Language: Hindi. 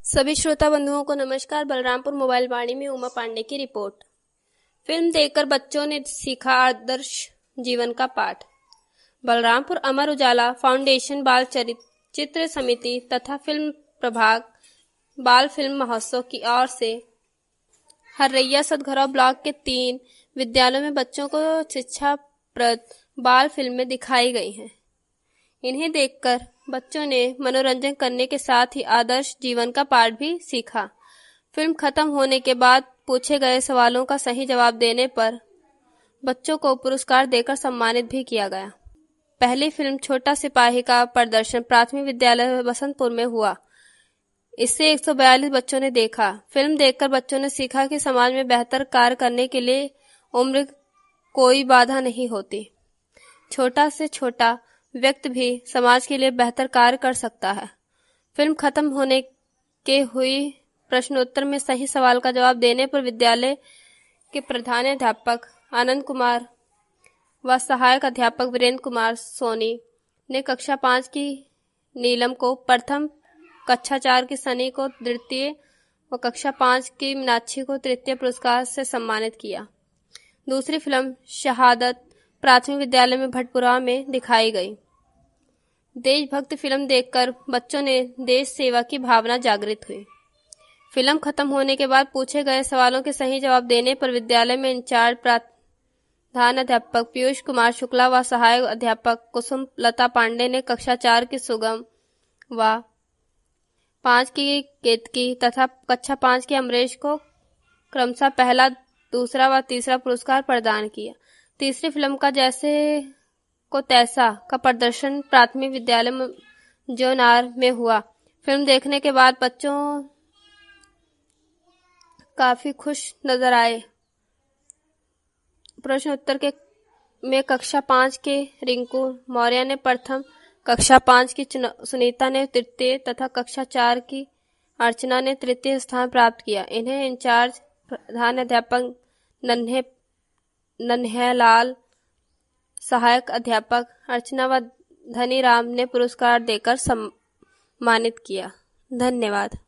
सभी श्रोता बंधुओं को नमस्कार। बलरामपुर मोबाइल वाणी में उमा पांडे की रिपोर्ट। फिल्म देखकर बच्चों ने सीखा आदर्श जीवन का पाठ। बलरामपुर अमर उजाला फाउंडेशन बाल चित्र समिति तथा फिल्म प्रभाग बाल फिल्म महोत्सव की ओर से हर्रैया सतघरा ब्लॉक के 3 विद्यालयों में बच्चों को शिक्षाप्रद बाल फिल्में दिखाई गई हैं। इन्हें देखकर बच्चों ने मनोरंजन करने के साथ ही आदर्श जीवन का पाठ भी सीखा। फिल्म खत्म होने के बाद पूछे गए सवालों का सही जवाब देने पर बच्चों को पुरस्कार देकर सम्मानित भी किया गया। पहली फिल्म छोटा सिपाही का प्रदर्शन प्राथमिक विद्यालय बसंतपुर में हुआ। इसे 142 बच्चों ने देखा। फिल्म देखकर बच्चों ने सीखा कि समाज में बेहतर कार्य करने के लिए उम्र कोई बाधा नहीं होती। छोटा से छोटा व्यक्ति भी समाज के लिए बेहतर कार्य कर सकता है। फिल्म खत्म होने के हुई प्रश्नोत्तर में सही सवाल का जवाब देने पर विद्यालय के प्रधानाध्यापक आनंद कुमार व सहायक अध्यापक वीरेंद्र कुमार सोनी ने कक्षा 5 की नीलम को प्रथम, कक्षा 4 की सनी को द्वितीय व कक्षा 5 की मीनाक्षी को तृतीय पुरस्कार से सम्मानित किया। दूसरी फिल्म शहादत प्राथमिक विद्यालय में भटपुरा में दिखाई गई। देशभक्त फिल्म देखकर बच्चों ने देश सेवा की भावना जागृत हुई। फिल्म खत्म होने के बाद पूछे गए सवालों के सही जवाब देने पर विद्यालय में इंचार्ज प्रधानाध्यापक पीयूष कुमार शुक्ला व सहायक अध्यापक कुसुम लता पांडे ने कक्षा 4 की सुगम व 5 की केतकी तथा कक्षा 5 के अमरेश को क्रमशः पहला, दूसरा व तीसरा पुरस्कार प्रदान किया। तीसरी फिल्म का जैसे को तैसा का प्रदर्शन प्राथमिक विद्यालय जोनार में हुआ। फिल्म देखने के बाद बच्चों काफी खुश नजर आए। प्रश्नोत्तर में कक्षा 5 के रिंकू मौर्य ने प्रथम, कक्षा 5 की सुनीता ने तृतीय तथा कक्षा 4 की अर्चना ने तृतीय स्थान प्राप्त किया। इन्हें इंचार्ज प्रधानाध्यापक नन्हेलाल, सहायक अध्यापक अर्चना व धनीराम ने पुरस्कार देकर सम्मानित किया। धन्यवाद।